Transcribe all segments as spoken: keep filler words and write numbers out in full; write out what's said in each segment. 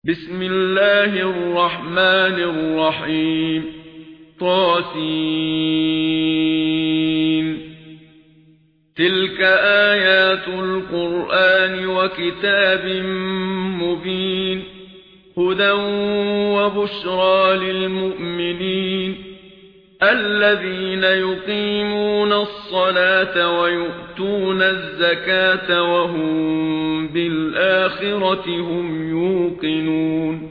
بسم الله الرحمن الرحيم طاسين تلك آيات القرآن وكتاب مبين هدى وبشرى للمؤمنين الذين يقيمون الصلاة ويؤتون الزكاة وهم بالآخرة هم يوقنون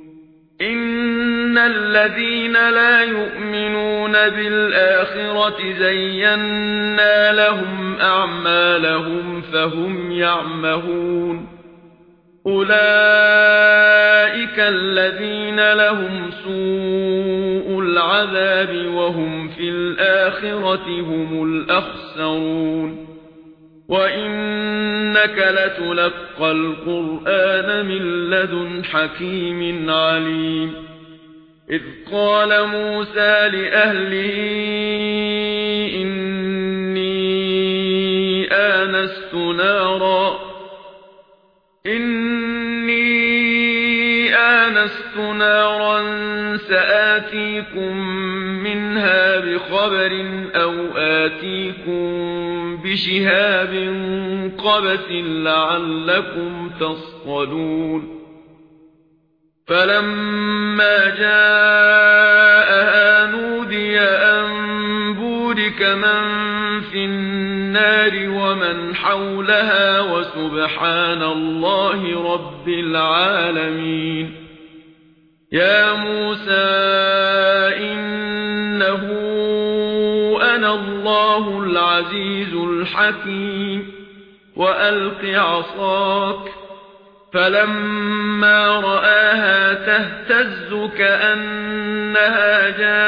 إن الذين لا يؤمنون بالآخرة زينا لهم أعمالهم فهم يعمهون أولئك الذين لهم سوء العذاب وهم في الآخرة هم الأخسرون وإنك لتلقى القرآن من لدن حكيم عليم إذ قال موسى لأهله إني آنست نارا إني آنست نارا سآتيكم منها بخبر أو آتيكم بشهاب قبس لعلكم تصطلون فلما جاءها نودي أن بورك من في النار ومن حولها وسبحان الله رب العالمين يا موسى إنه أنا الله العزيز الحكيم وألق عصاك فلما رآها تهتز كأنها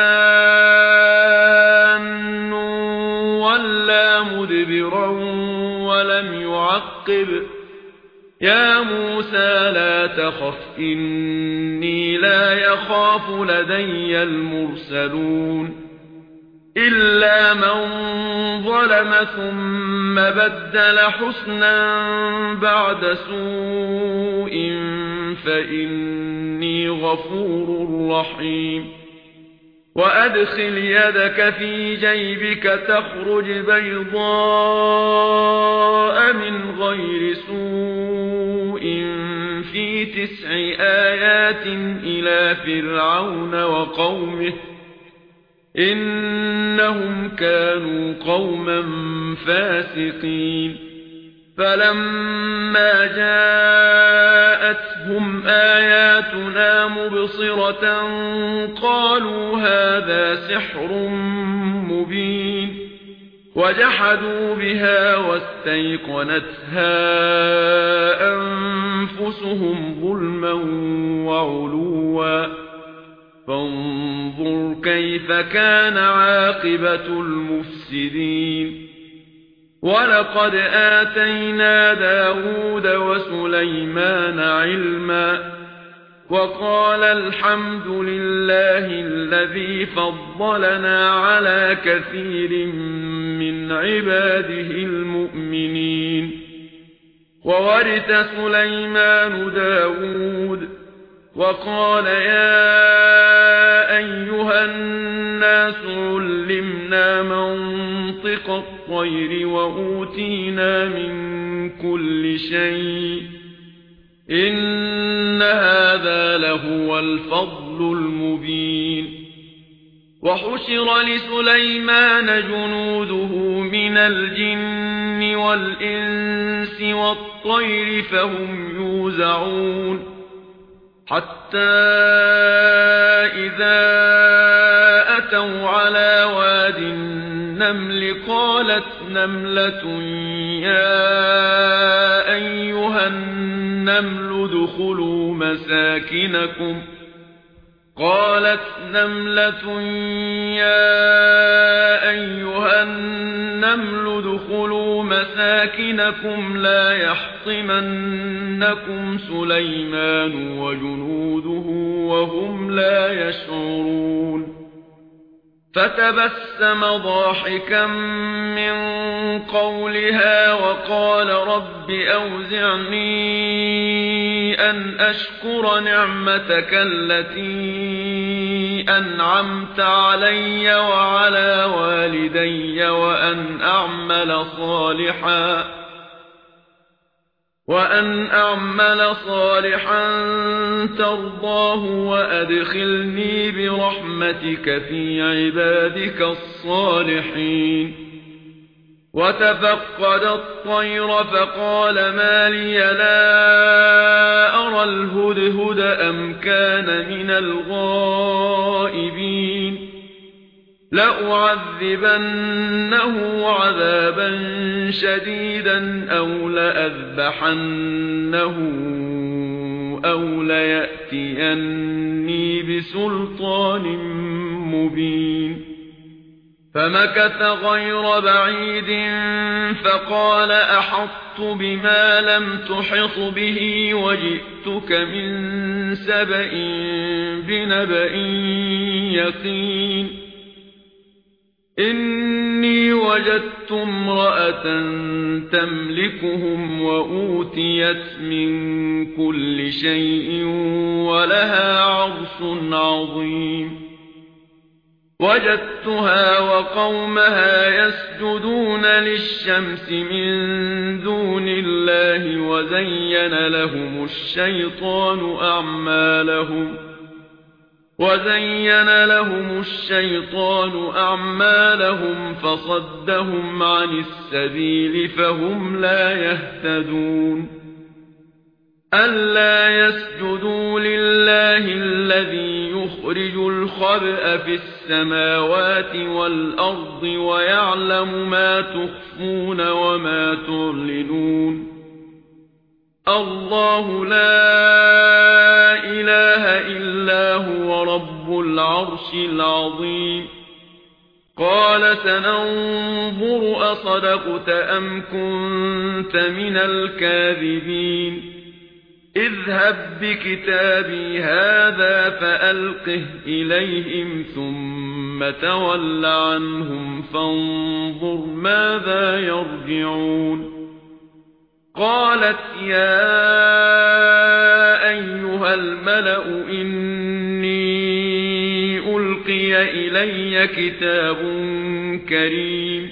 جان ولا مدبرا ولم يعقب يا موسى لا تخف إني لا يخاف لدي المرسلون إلا من ظلم ثم بدل حسنا بعد سوء فإني غفور رحيم وأدخل يدك في جيبك تخرج بيضاء من غير سوء في تسع آيات إلى فرعون وقومه إنهم كانوا قوما فاسقين فلما جاءتهم آياتنا مبصرة قالوا هذا سحر مبين وجحدوا بها واستيقنتها أنفسهم ظلما وعلوا فانظر كيف كان عاقبة المفسدين ولقد آتينا داود وسليمان علما وقال الحمد لله الذي فضلنا على كثير من عباده المؤمنين وورث سليمان داود وقال يا أيها الناس علمنا منطق الطير وأوتينا من كل شيء إن هذا لهو الفضل المبين وحشر لسليمان جنوده من الجن والإنس والطير فهم يوزعون حتى إذا أتوا على واد النمل قالت نملة يا أيها النمل ادخلوا مساكنكم قالت نملة يا أيها النمل ادخلوا مساكنكم لا يحطمنكم سليمان وجنوده وهم لا يشعرون فتبسم ضاحكا من قولها وقال رب أوزعني أن أشكر نعمتك التي أنعمت علي وعلى والدي وأن أعمل صالحا وأن أعمل صالحا ترضاه وأدخلني برحمتك في عبادك الصالحين. وتفقد الطير فقال ما لي لا أرى الهدهد أم كان من الغائبين لأعذبنه عذابا شديدا أو لأذبحنه أو ليأتيني بسلطان مبين. فمكث غير بعيد فقال أحطت بما لم تحط به وجئتك من سبأ بنبأ يقين. إني وجدت امرأة تملكهم وأوتيت من كل شيء ولها عرش عظيم. وجدتها وقومها يسجدون للشمس من دون الله وزين لهم الشيطان أعمالهم وزين لهم الشيطان أعمالهم فصدهم عن السبيل فهم لا يهتدون. ألا يسجدوا لله الذي يخرج الخبأ في السماوات والأرض ويعلم ما تخفون وما تعلنون. الله لا إله إلا هو رب العرش العظيم. قال سننظر أصدقت أم كنت من الكاذبين. اذهب بكتابي هذا فألقه إليهم ثم تول عنهم فانظر ماذا يرجعون. قالت يا أيها الملأ إني ألقي إلي كتاب كريم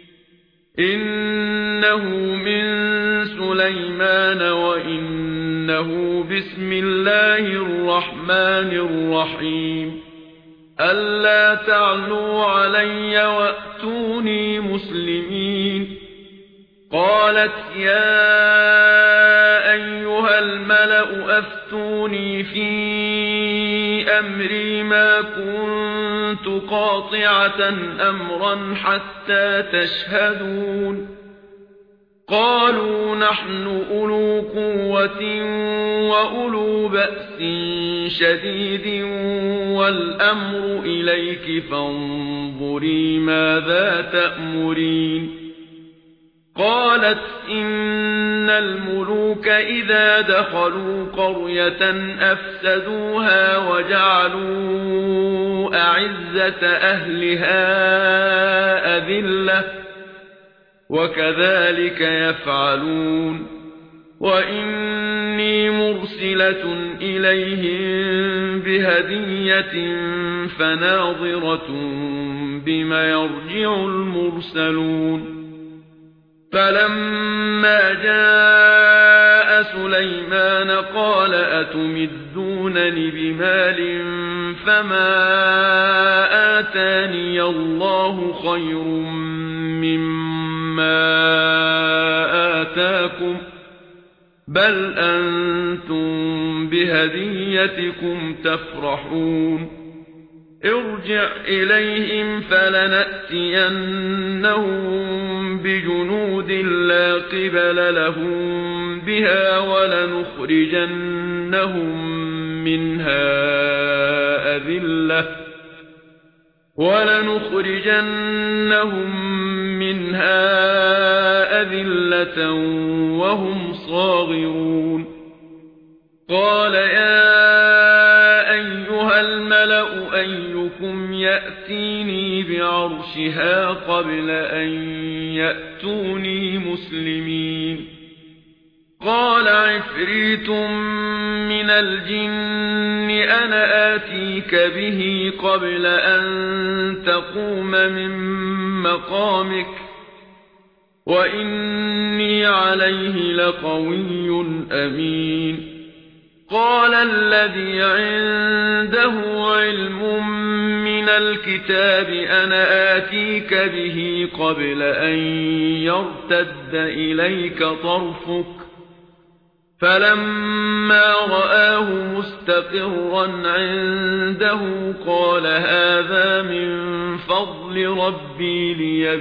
إنه من سليمان وإنه بسم الله الرحمن الرحيم. ألا تعلوا علي وأتوني مسلمين. قالت يا أيها الملأ أفتوني في أمري ما كنت قاطعة أمرا حتى تشهدون. قالوا نحن أولو قوة وأولو بأس شديد والأمر إليك فانظري ماذا تأمرين. قالت إن الملوك إذا دخلوا قرية أفسدوها وجعلوا أعزة أهلها أذلة وكذلك يفعلون. وإني مرسلة إليهم بهدية فناظرة بما يرجع المرسلون. فلما جاء سليمان قال أتمدونني بمال فما آتاني الله خير مما آتاكم بل أنتم بهديتكم تفرحون. ارجع إليهم فلنأتينهم بجنود لا قبل لهم بها ولنخرجنهم منها أذلة ولنخرجنهم منها أذلة وهم صاغرون. قال يا أيها الملأ أيكم يأتيني بعرشها قبل أن يأتوني مسلمين. قال عفريت عفريت من الجن أنا آتيك به قبل أن تقوم من مقامك وإني عليه لقوي أمين. قال الذي عنده علم من الكتاب أنا آتيك به قبل أن يرتد إليك طرفك فلما رآه مستقرا عنده قال هذا من فضل ربي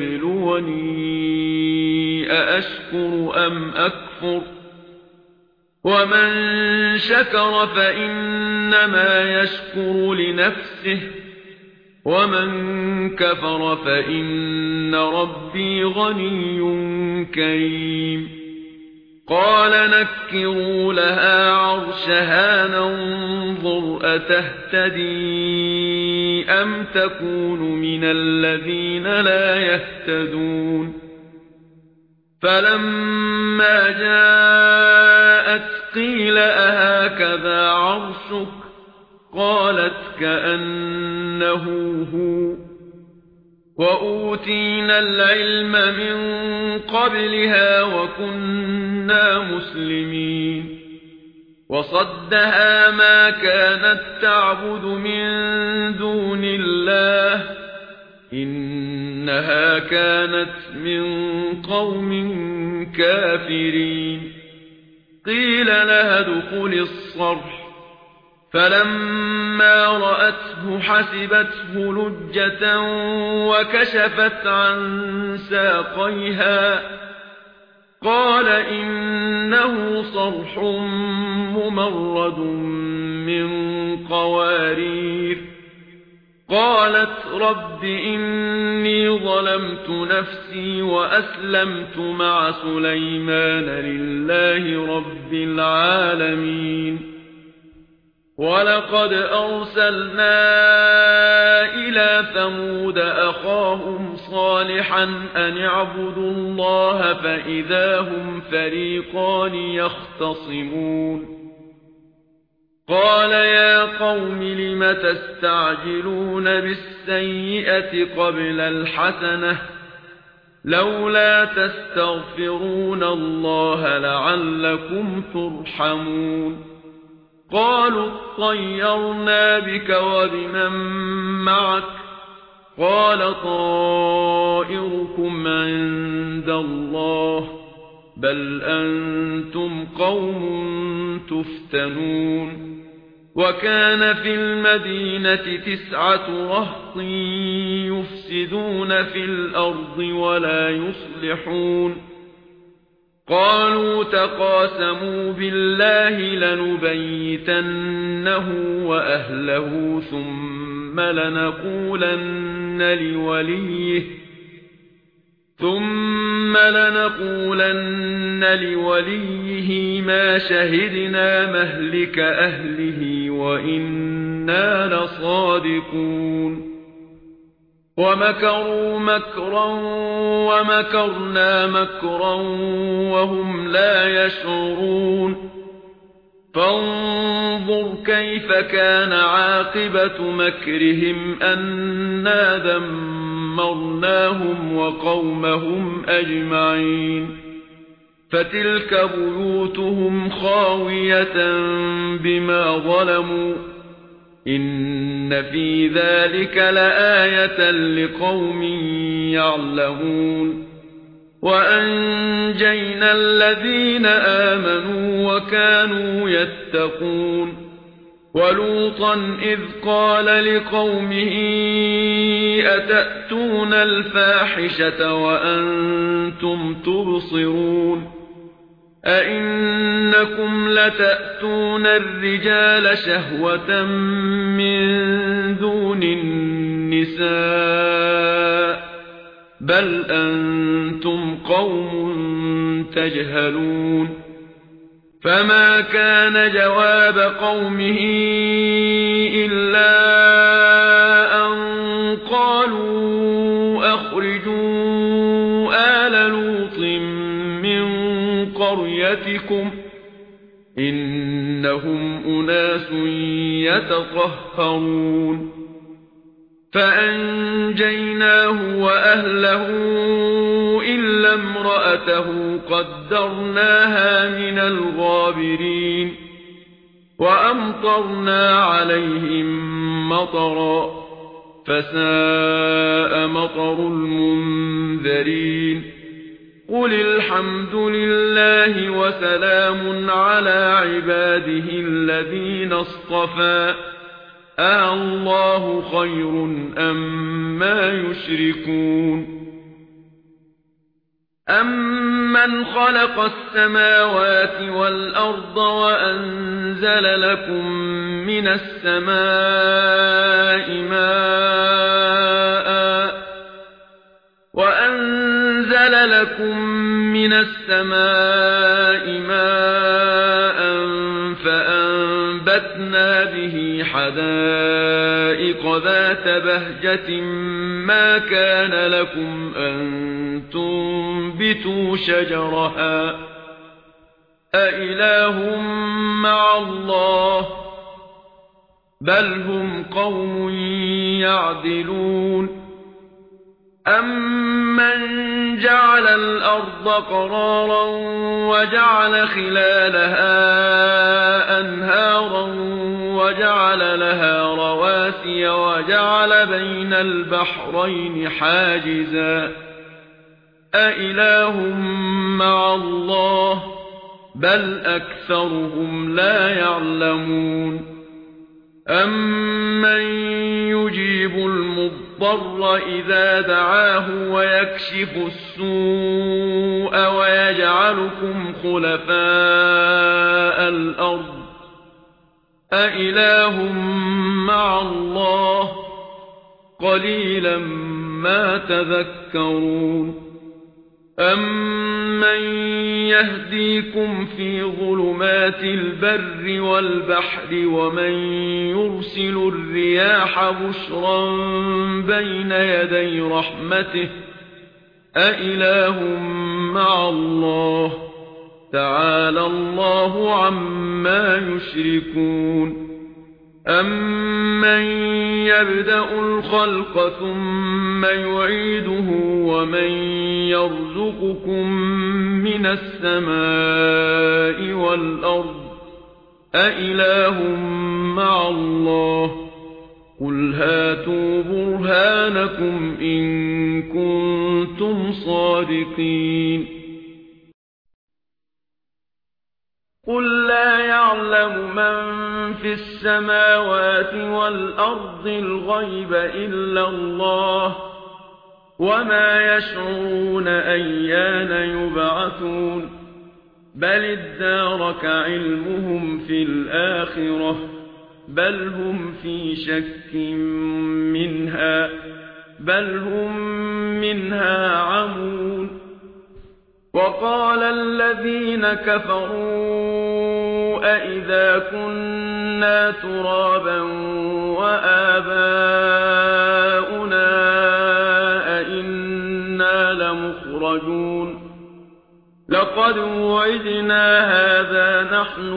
ليبلوني أأشكر أم أكفر ومن شكر فإنما يشكر لنفسه ومن كفر فإن ربي غني كريم. قال نكروا لها عرشها ننظر أتهتدي أم تكون من الذين لا يهتدون. فلما جاءت قيل أهكذا عرشك قالت كأنه هو وأوتينا العلم من قبلها وكنا مسلمين. وصدها ما كانت تعبد من دون الله إنها كانت من قوم كافرين. قيل لها ادخل الصرح فلما رأته حسبته لجة وكشفت عن ساقيها قال إنه صرح ممرد من قوارير. قالت رب إني ظلمت نفسي وأسلمت مع سليمان لله رب العالمين. ولقد أرسلنا إلى ثمود أخاهم صالحا أن اعبدوا الله فإذا هم فريقان يختصمون. قال يا قوم لم تستعجلون بالسيئة قبل الحسنة لولا تستغفرون الله لعلكم ترحمون. قالوا اطيرنا بك وبمن معك قال طائركم عند الله بل أنتم قوم تفتنون. وكان في المدينة تسعة رهط يفسدون في الأرض ولا يصلحون. قالوا تقاسموا بالله لنبيتنه وأهله ثم لنقولن لوليه ثم لنقولن لوليه ما شهدنا مهلك أهله وإنا لصادقون. ومكروا مكرا ومكرنا مكرا وهم لا يشعرون. فانظر كيف كان عاقبة مكرهم أنا دمرناهم وقومهم أجمعين. فتلك بيوتهم خاوية بما ظلموا إن في ذلك لآية لقوم يعلمون. وأنجينا الذين آمنوا وكانوا يتقون. ولوطا إذ قال لقومه أتأتون الفاحشة وأنتم تبصرون أئنكم لتأتون الرجال شهوة من دون النساء بل أنتم قوم تجهلون. فما كان جواب قومه إلا أن قالوا أخرجوا آل لوط من قريتكم إن إنهم أناس يتطهرون فأنجيناه وأهله إلا امرأته قدرناها من الغابرين وأمطرنا عليهم مطرا فساء مطر المنذرين قل الحمد لله وسلام على عباده الذين اصطفى أَاللَّهُ خَيْرٌ أَمَّا يُشْرِكُونَ أَمَّنْ خَلَقَ السَّمَاوَاتِ وَالْأَرْضَ وَأَنزَلَ لَكُم مِّنَ السَّمَاءِ مَاءً وَأَنزَلَ لَكُم مِّنَ السَّمَاءِ مَاءً فَأَنبَتْنَا بِهِ حَدَائِقَ ذَاتَ بَهْجَةٍ مَا كَانَ لَكُمْ أَن تُنبِتُوا شَجَرَهَا أَإِلَٰهٌ مَّعَ اللَّهِ بَلْ هُمْ قَوْمٌ يَعْدِلُونَ أَمَّنْ جَعَلَ الْأَرْضَ قَرَارًا وَجَعَلَ خِلَالَهَا أَنْهَارًا وَجَعَلَ لَهَا رَوَاسِيَ وَجَعَلَ بَيْنَ الْبَحْرَيْنِ حَاجِزًا أَإِلَٰهٌ مَّعَ اللَّهِ بَلْ أَكْثَرُهُمْ لَا يَعْلَمُونَ أَمَّن يُجِيبُ الْمُضْطَرَّ إِذَا دَعَاهُ وَيَكْشِفُ السُّوءَ وَيَجْعَلُكُمْ خُلَفَاءَ الْأَرْضِ أَإِلَٰهٌ مَّعَ اللَّهِ قَلِيلًا مَّا تَذَكَّرُونَ أَمَّن يَهْدِيكُمْ فِي ظُلُمَاتِ الْبَرِّ وَالْبَحْرِ وَمَن يُرْسِلُ الرِّيَاحَ بُشْرًا بَيْنَ يَدَيْ رَحْمَتِهِ أَإِلَٰهٌ مَّعَ اللَّهِ تَعَالَى اللَّهُ عَمَّا يُشْرِكُونَ أَمَّن يَبْدَأُ الْخَلْقَ ثُمَّ يُعِيدُهُ وَمَن يَرْزُقُكُم مِّنَ السَّمَاءِ وَالْأَرْضِ أَإِلَٰهٌ مَّعَ اللَّهِ قُلْ هَاتُوا بُرْهَانَكُمْ إِن كُنتُمْ صَادِقِينَ قُل لَّا يَعْلَمُ مَن فِي السَّمَاوَاتِ وَالْأَرْضِ الْغَيْبَ إِلَّا اللَّهُ وَمَا يَشْعُرُونَ أَيَّانَ يُبْعَثُونَ بَلِ ادَّارَكَ عِلْمُهُمْ فِي الْآخِرَةِ بَلْ هُمْ فِي شَكٍّ مِّنْهَا بَلْ هُمْ مِنْهَا عَمُونَ وَقَالَ الَّذِينَ كَفَرُوا أَإِذَا كُنَّا تُرَابًا وَآبَاؤُنَا أَإِنَّا لَمُخْرَجُونَ لَقَدْ وُعِدْنَا هَذَا نَحْنُ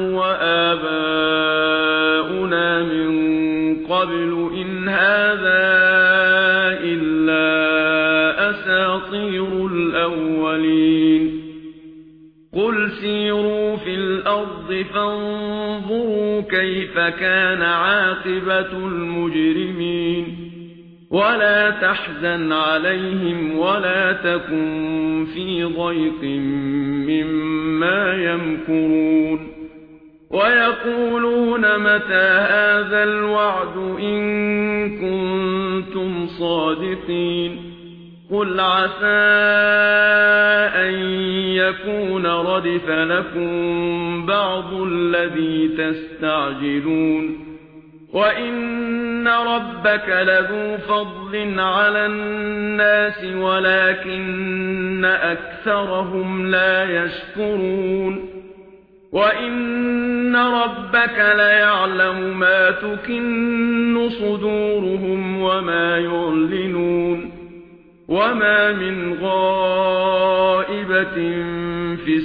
وَآبَاؤُنَا مِن قَبْلُ إِنْ هَذَا إِلَّا أَسَاطِيرُ الْأَوَّلِينَ قُلْ سِيرُوا فِي الْأَرْضِ فَانظُرُوا كَيْفَ كَانَ عَاقِبَةُ الْمُجْرِمِينَ وَلَا تَحْزَنْ عَلَيْهِمْ وَلَا تَكُنْ فِي ضَيْقٍ مِّمَّا يَمْكُرُونَ وَيَقُولُونَ مَتَىٰ هَٰذَا الْوَعْدُ إِن كُنتُمْ صَادِقِينَ قُلْ عَسَىٰ أَن يَكُونَ رَدِفَ لَكُم بَعْضُ الَّذِي تَسْتَعْجِلُونَ وَإِنَّ رَبَّكَ لَذُو فَضْلٍ عَلَى النَّاسِ وَلَكِنَّ أَكْثَرَهُمْ لَا يَشْكُرُونَ وَإِنَّ رَبَّكَ لَيَعْلَمُ مَا تُكِنُّ صُدُورُهُمْ وَمَا يُعْلِنُونَ وَمَا مِنْ غَائِبَةٍ في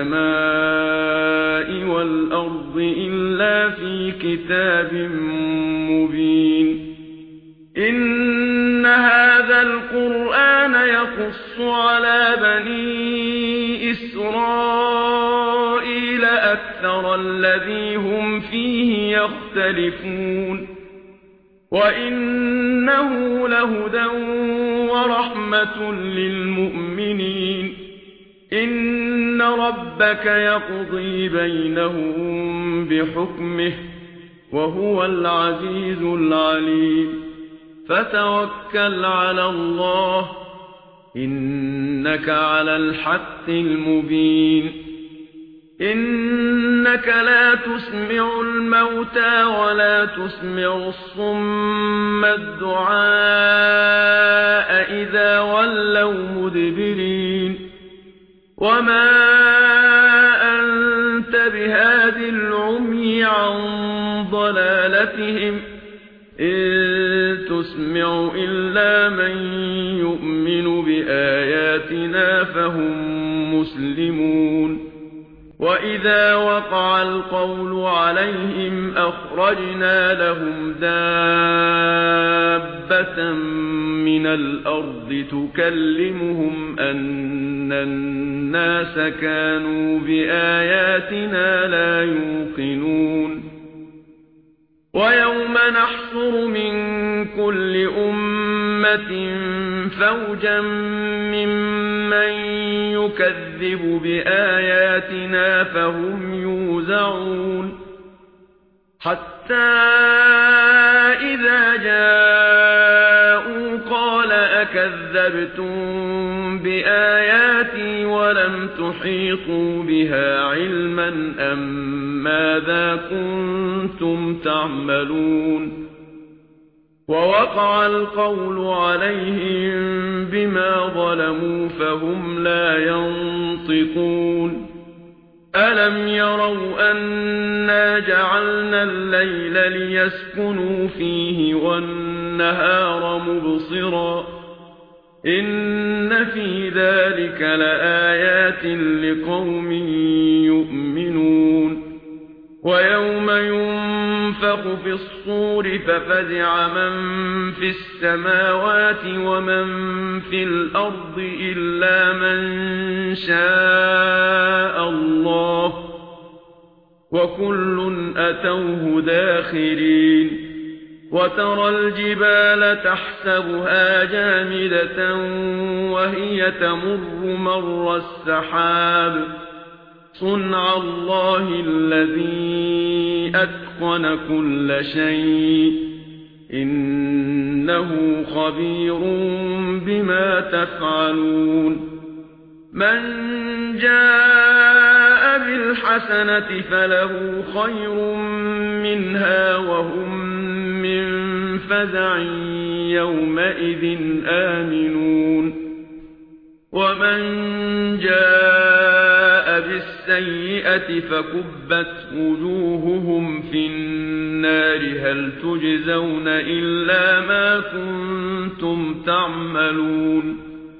السماء والأرض إلا في كتاب مبين إن هذا القرآن يقص على بني إسرائيل أكثر الذي هم فيه يختلفون وإنه لهدى ورحمة للمؤمنين إن ربك يقضي بينهم بحكمه وهو العزيز العليم فتوكل على الله إنك على الحق المبين إنك لا تسمع الموتى ولا تسمع الصم الدعاء إذا ولوا مدبرين وما أنت بهاد العمي عن ضلالتهم إن تسمع إلا من يؤمن بآياتنا فهم مسلمون وإذا وقع القول عليهم أخرجنا لهم دابة من الأرض تكلمهم أن الناس كانوا بآياتنا لا يوقنون ويوم نحشر من كل أمة فوجا ممن يكذب بآياتنا فهم يوزعون حتى إذا جاءوا قال أكذبتم بآياتي ولم تحيطوا بها علما أم ماذا كنتم تعملون ووقع القول عليهم بما ظلموا فهم لا ينطقون ألم يروا أنا جعلنا الليل ليسكنوا فيه والنهار مبصرا إن في ذلك لآيات لقوم يؤمنون ويوم ينفخ في الصور ففزع من في السماوات ومن في الأرض إلا من شاء الله وكل أتوه داخرين وترى الجبال تحسبها جامدة وهي تمر مر السحاب صنع الله الذي أتقن كل شيء إنه خبير بما تفعلون من جاء بالحسنة فله خير منها وهم من فزع يومئذ آمنون ومن جاء بالسيئة فكبت وجوههم في النار هل تجزون إلا ما كنتم تعملون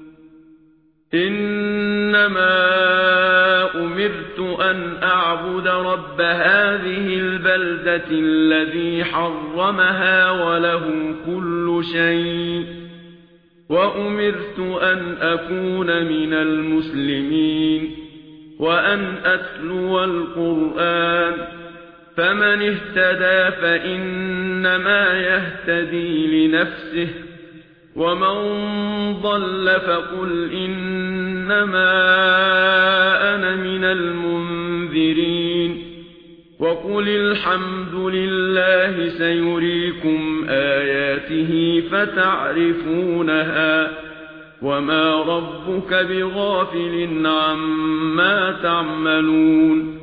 إنما أمرت أن أعبد رب هذه البلدة الذي حرمها وله كل شيء وأمرت أن أكون من المسلمين وأن أتلو القرآن فمن اهتدى فإنما يهتدي لنفسه ومن ضل فقل إنما أنا من المنذرين وقل الحمد لله سيريكم آياته فتعرفونها وما ربك بغافل عما تعملون